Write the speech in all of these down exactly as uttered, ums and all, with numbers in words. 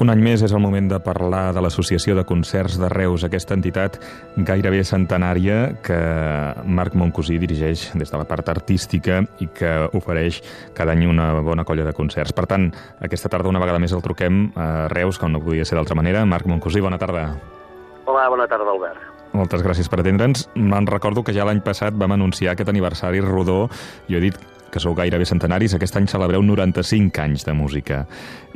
Un any més és el moment de parlar de l'Associació de Concerts de Reus, aquesta entitat gairebé centenària que Marc Moncosí dirigeix des de la part artística i que ofereix cada any una bona colla de concerts. Per tant, aquesta tarda una vegada més el truquem a Reus, com no podia ser d'altra manera. Marc Moncosí, bona tarda. Hola, bona tarda, Albert. Moltes gràcies per atendre'ns. Me'n recordo que ja l'any passat vam anunciar aquest aniversari rodó. Jo he dit que sou gairebé centenaris, aquest any celebreu noranta-cinc anys de música.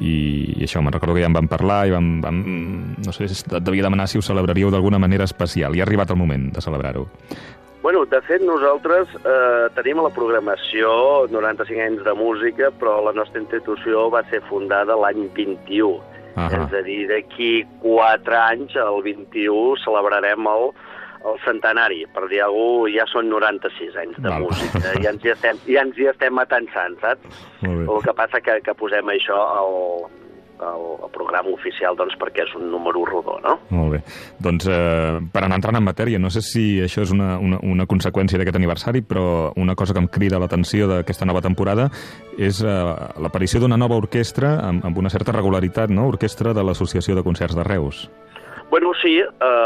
I, i això, me'n recordo que ja en vam parlar i vam, vam no sé, et devia demanar si ho celebraríeu d'alguna manera especial. I ha arribat el moment de celebrar-ho. Bueno, de fet, nosaltres eh, tenim a la programació noranta-cinc anys de música, però la nostra institució va ser fundada l'any vint-i-u. Uh -huh. És a dir, d'aquí quatre anys, el vint-i-u, celebrarem el el centenari, per dir alguna cosa, ja són noranta-sis anys de Val. música, ja ens hi estem, ja ens hi estem atansant, saps? El que passa que, que posem això al, al, al programa oficial, doncs, perquè és un número rodó, no? Molt bé. Doncs, eh, per anar entrant en matèria, no sé si això és una, una, una conseqüència d'aquest aniversari, però una cosa que em crida l'atenció d'aquesta nova temporada és eh, l'aparició d'una nova orquestra amb, amb una certa regularitat, no? Orquestra de l'Associació de Concerts de Reus. Bueno, sí,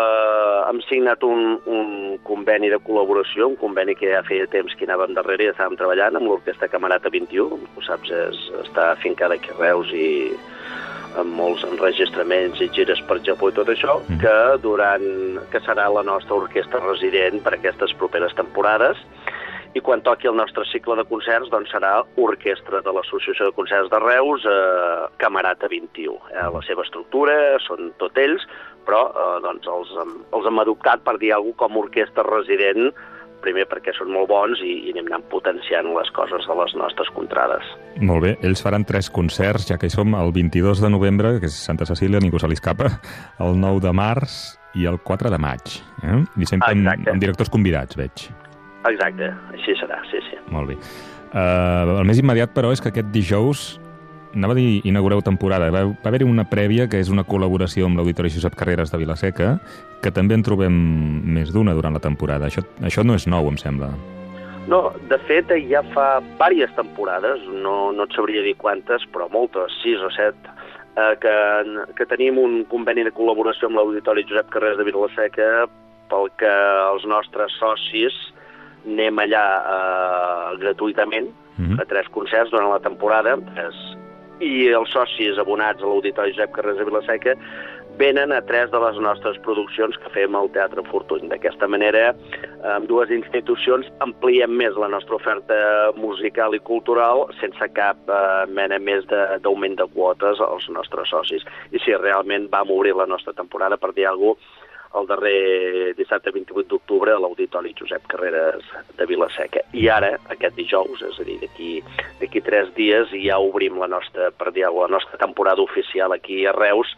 eh, hem signat un, un conveni de col·laboració, un conveni que ja feia temps que anàvem darrere i estàvem treballant amb l'Orquestra Camerata vint-i-u, ho saps, és, està afincada aquí a Reus i amb molts enregistraments i gires per Japó i tot això, mm. que durant que serà la nostra orquestra resident per aquestes properes temporades. I quan toqui el nostre cicle de concerts, doncs serà orquestra de l'Associació de Concerts de Reus, eh, Camerata vint-i-u. Eh, la seva estructura són tot ells, però eh, doncs els, els hem adoptat, per dir alguna cosa, com a orquestra resident, primer perquè són molt bons i, i anem anant potenciant les coses de les nostres contrades. Molt bé, ells faran tres concerts, ja que hi som, el vint-i-dos de novembre, que és Santa Cecília, ningú se li escapa, el nou de març i el quatre de maig. Eh? I sempre amb, amb directors convidats, veig. Exacte, així serà, sí, sí. Molt bé. Uh, el més immediat, però, és que aquest dijous, anava a dir, inaugureu temporada. Va, va haver-hi una prèvia, que és una col·laboració amb l'Auditori Josep Carreras de Vila-seca, que també en trobem més d'una durant la temporada. Això, això no és nou, em sembla. No, de fet, ja fa diverses temporades, no, no et sabria dir quantes, però moltes, sis o set, eh, que, que tenim un conveni de col·laboració amb l'Auditori Josep Carreras de Vila-seca pel que els nostres socis anem allà eh, gratuïtament mm-hmm. a tres concerts durant la temporada tres, i els socis abonats a l'Auditori Josep Carreras de Vila-seca venen a tres de les nostres produccions que fem al Teatre Fortuny. D'aquesta manera, amb dues institucions ampliem més la nostra oferta musical i cultural sense cap eh, mena més d'augment de, de quotes als nostres socis. I sí, realment vam obrir la nostra temporada, per dir alguna cosa, el darrer dissabte vint-i-vuit d'octubre a l'Auditori Josep Carreras de Vila-seca. I ara, aquest dijous, és a dir, d'aquí tres dies, ja obrim la nostra, per dir la nostra temporada oficial aquí a Reus,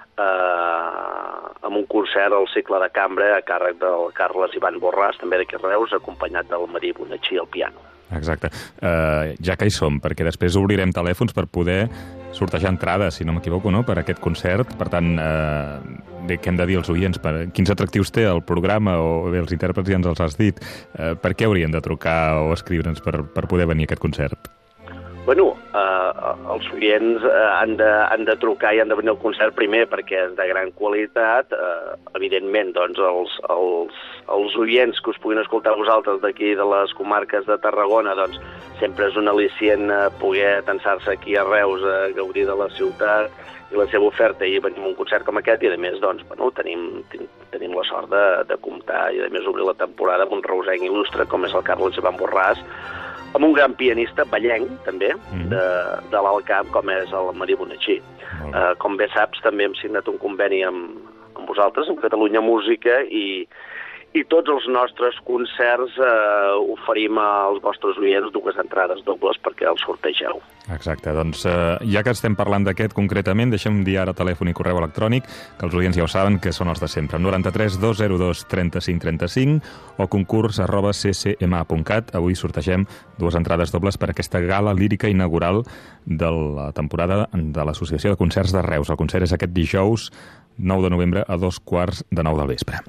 eh, amb un concert al cicle de cambra a càrrec del Carles Ivan Borràs, també d'aquí a Reus, acompanyat del Marí Bonachí al piano. Exacte. Uh, ja que hi som, perquè després obrirem telèfons per poder sortejar entrades, si no m'equivoco, no?, per aquest concert. Per tant, uh, bé, què hem de dir als oients? Per, quins atractius té el programa, o bé, els intèrprets ja ens els has dit. Uh, per què haurien de trucar o escriure'ns per, per poder venir a aquest concert? Bueno, eh, els oients eh, han, de, han de trucar i han de venir al concert primer perquè és de gran qualitat. Eh, evidentment, doncs, els, els, els oients que us puguin escoltar vosaltres d'aquí de les comarques de Tarragona, doncs, sempre és un al·licient eh, poder tensar-se aquí a Reus, a eh, gaudir de la ciutat i la seva oferta i venir a un concert com aquest, i a més, doncs, bueno, tenim, tenim la sort de, de comptar i a més obrir la temporada amb un reusenc il·lustre com és el Carles Ivan Borràs, amb un gran pianista ballenc, també, mm. de, de l'Alt Camp, com és el Marí Bonachí. Mm. Uh, com bé saps, també hem signat un conveni amb, amb vosaltres, amb Catalunya Música, i, i tots els nostres concerts eh, oferim als vostres oients dues entrades dobles perquè els sortegeu. Exacte, doncs eh, ja que estem parlant d'aquest concretament, deixem dir ara telèfon i correu electrònic, que els oients ja ho saben, que són els de sempre, noranta-tres dos zero dos trenta-cinc trenta-cinc o concurs arroba c c m a punt cat. Avui sortegem dues entrades dobles per aquesta gala lírica inaugural de la temporada de l'Associació de Concerts de Reus. El concert és aquest dijous nou de novembre a dos quarts de nou del vespre.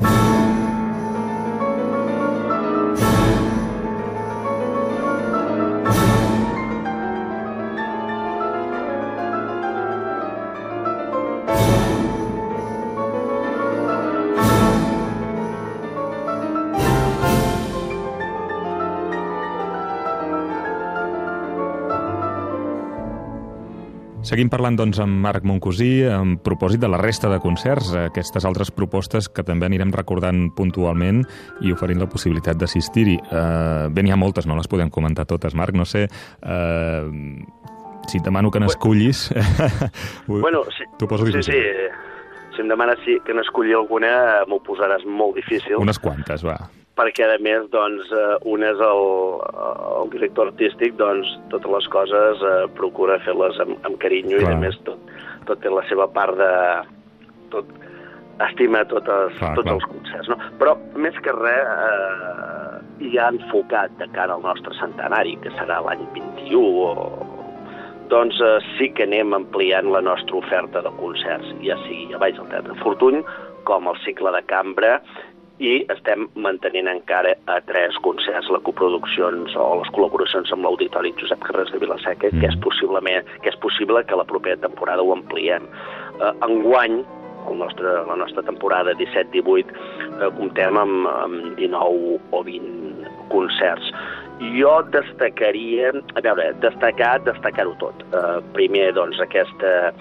Seguim parlant, doncs, amb Marc Moncosí en propòsit de la resta de concerts, aquestes altres propostes que també anirem recordant puntualment i oferint la possibilitat d'assistir-hi. Uh, bé, n'hi ha moltes, no les podem comentar totes, Marc, no sé... Uh, si et demano que n'escullis... Bueno, sí, t'ho poso difícil. Sí, sí. Si em demanes si, que n'esculli alguna, m'ho posaràs molt difícil. Unes quantes, va. Perquè, a més, doncs, un és el, el director artístic, doncs, totes les coses eh, procura fer-les amb, amb carinyo. Clar. I, a més, tot, tot té la seva part de... Tot, estima totes, clar, tots clar. Els concerts, no? Però, més que res, eh, hi ha enfocat de cara al nostre centenari, que serà l'any vint-i-u, o... doncs eh, sí que anem ampliant la nostra oferta de concerts, ja sigui a Baix del Teatre Fortuny, com el cicle de cambra, i estem mantenint encara a tres concerts les coproduccions o les col·laboracions amb l'Auditori Josep Carrers de Vila-seca, mm. que és possiblement que és possible que la propera temporada ho ampliem. Eh, enguany, el nostre, la nostra temporada disset divuit, eh, comptem amb, amb dinou o vint concerts. Jo destacaria, a veure, destacar, destacar-ho tot. Eh, primer, doncs, aquesta...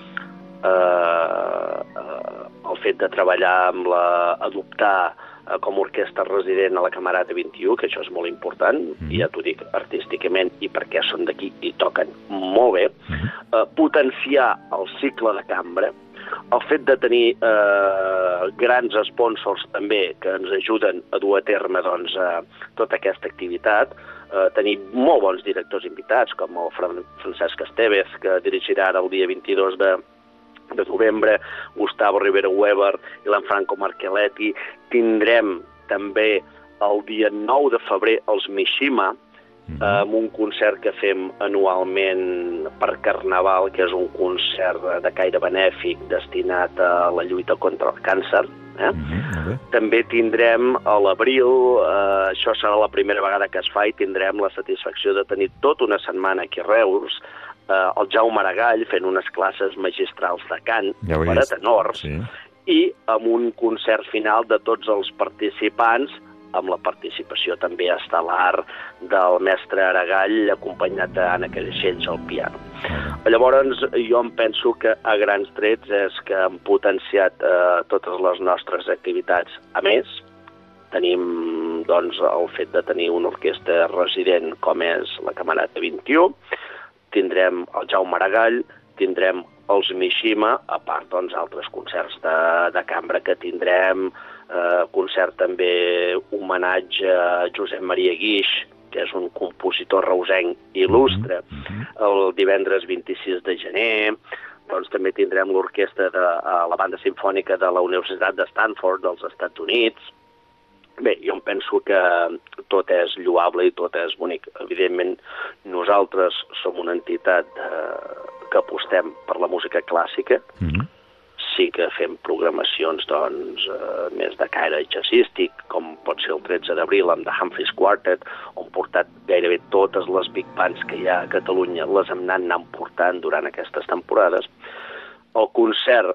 Eh, eh, el fet de treballar amb la... adoptar eh, com a orquestra resident a la Camerata vint-i-u, que això és molt important, mm. i ja t'ho dic artísticament, i perquè són d'aquí i toquen molt bé, mm. eh, potenciar el cicle de cambra, el fet de tenir eh, grans sponsors també que ens ajuden a dur a terme doncs, eh, tota aquesta activitat, eh, tenir molt bons directors invitats, com el Francesc Estevez, que dirigirà ara el dia vint-i-dos de de novembre, Gustavo Rivera Weber i l'Anfranco Marcheletti. Tindrem també el dia nou de febrer els Mishima, mm-hmm. amb un concert que fem anualment per Carnaval, que és un concert de caire benèfic destinat a la lluita contra el càncer. Eh? Mm-hmm. Okay. També tindrem a l'abril, eh, això serà la primera vegada que es fa, i tindrem la satisfacció de tenir tota una setmana aquí a Reus, Uh, el Jaume Maragall fent unes classes magistrals de cant ja per a tenors, sí. I amb un concert final de tots els participants, amb la participació també estel·lar del mestre Aragall, acompanyat d'Anna Creixells al piano. Uh-huh. Llavors, jo em penso que a grans trets és que hem potenciat uh, totes les nostres activitats. A més, tenim doncs, el fet de tenir una orquestra resident com és la Camerata vint-i-u, tindrem el Jaume Maragall, tindrem els Mishima, a part doncs, altres concerts de, de cambra que tindrem, eh, concert també homenatge a Josep Maria Guix, que és un compositor reusenc il·lustre, mm-hmm. el divendres vint-i-sis de gener, doncs també tindrem l'orquestra de la banda simfònica de la Universitat de Stanford dels Estats Units. Bé, jo em penso que tot és lloable i tot és bonic. Evidentment, nosaltres som una entitat eh, que apostem per la música clàssica. Mm-hmm. Sí que fem programacions doncs, eh, més de caire jazzístic, com pot ser el tretze d'abril amb The Humphreys Quartet, on hem portat gairebé totes les big bands que hi ha a Catalunya, les hem anat anant portant durant aquestes temporades. El concert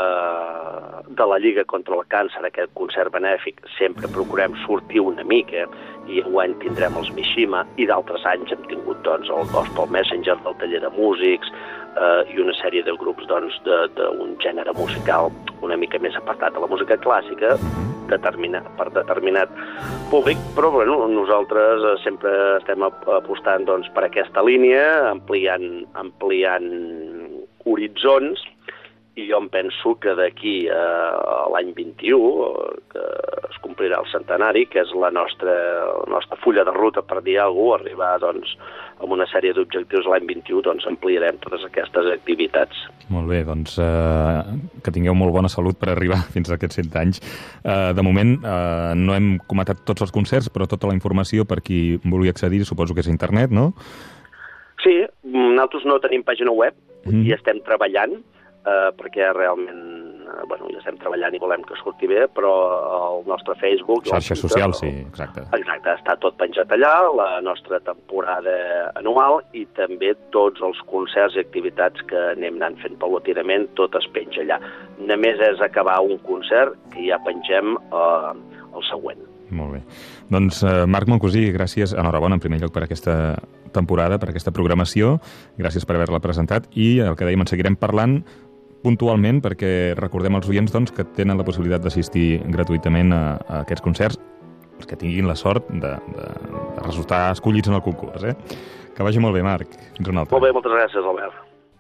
eh, de la Lliga contra el Càncer, aquest concert benèfic, sempre procurem sortir una mica, i enguany tindrem els Mishima, i d'altres anys hem tingut doncs, el Gospel Messenger del taller de músics, eh, i una sèrie de grups doncs, d'un gènere musical una mica més apartat de la música clàssica, determinat, per determinat públic, però bueno, nosaltres sempre estem apostant doncs, per aquesta línia, ampliant, ampliant horitzons, i jo em penso que d'aquí a l'any vint-i-u, que es complirà el centenari, que és la nostra, la nostra fulla de ruta, per dir alguna cosa, arribar doncs, amb una sèrie d'objectius l'any vint-i-u, doncs ampliarem totes aquestes activitats. Molt bé, doncs eh, que tingueu molt bona salut per arribar fins a aquests cent anys. Eh, de moment eh, no hem comentat tots els concerts, però tota la informació per qui vulgui accedir, suposo que és a internet, no? Sí, nosaltres no tenim pàgina web, mm. i estem treballant, eh, perquè realment, eh, bueno, ja estem treballant i volem que surti bé, però el nostre Facebook... Xarxes socials, sí, exacte. Exacte, està tot penjat allà, la nostra temporada anual, i també tots els concerts i activitats que anem anant fent paulatinament, tot es penja allà. Només és acabar un concert que ja pengem eh, el següent. Molt bé. Doncs, eh, Marc Moncosí, gràcies, enhorabona, en primer lloc, per aquesta temporada, per aquesta programació. Gràcies per haver-la presentat i el que dèiem, en seguirem parlant puntualment perquè recordem als oients doncs, que tenen la possibilitat d'assistir gratuïtament a, a aquests concerts, els que tinguin la sort de, de, de resultar escollits en el concurs. Eh? Que vagi molt bé, Marc. Fins una altra. Molt bé, moltes gràcies, Albert.